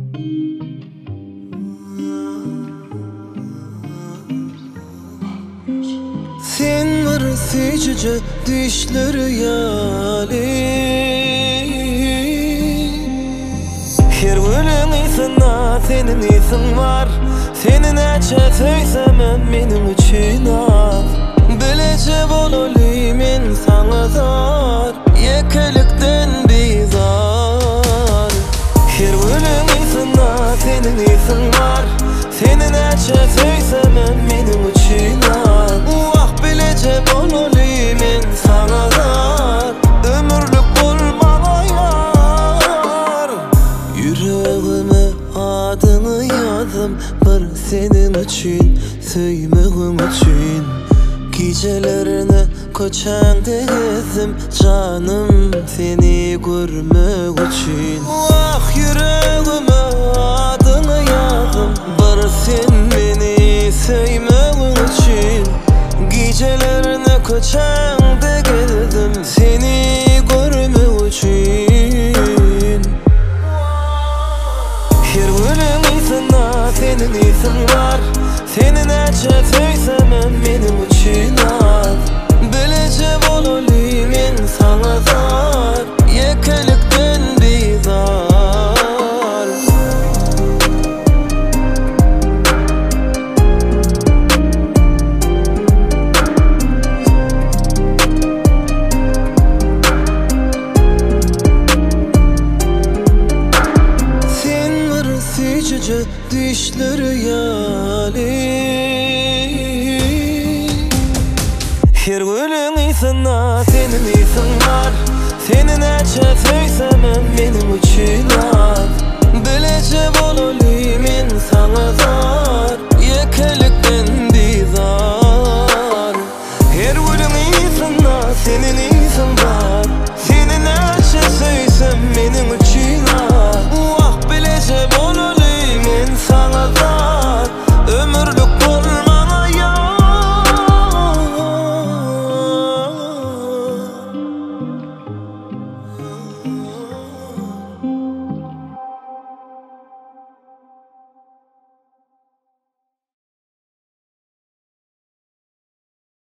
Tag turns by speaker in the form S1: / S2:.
S1: Sen var seçici dişleri yali. Her ölüm insana senin isin var. Seni neçe söysem benim için ağır. Bilece bololi men sana zar. Yekelikten bizar. Her ölüm insana senin isin var. Seni neçe söysem benim için ağır. Bilece bololi men sana zar. Ömürlük bolmana yar. Yüreğime adını yazdım bir senin için, söymeğim için. Gecelerine koçanda gezdim canım seni görmek için. Ah yüreğime adını yazdım bir sen beni söymeğin için. Gecelerine koçanda gezdim seni görmek için. Her ölüm insana senin isin var. Seni neçe söysem benim için ağır. Bilece bololi men sana zar. Yekelikten bizar. Sen var seçici dişleri yali. Her ölüm insana senin isin var. Seni neçe söysem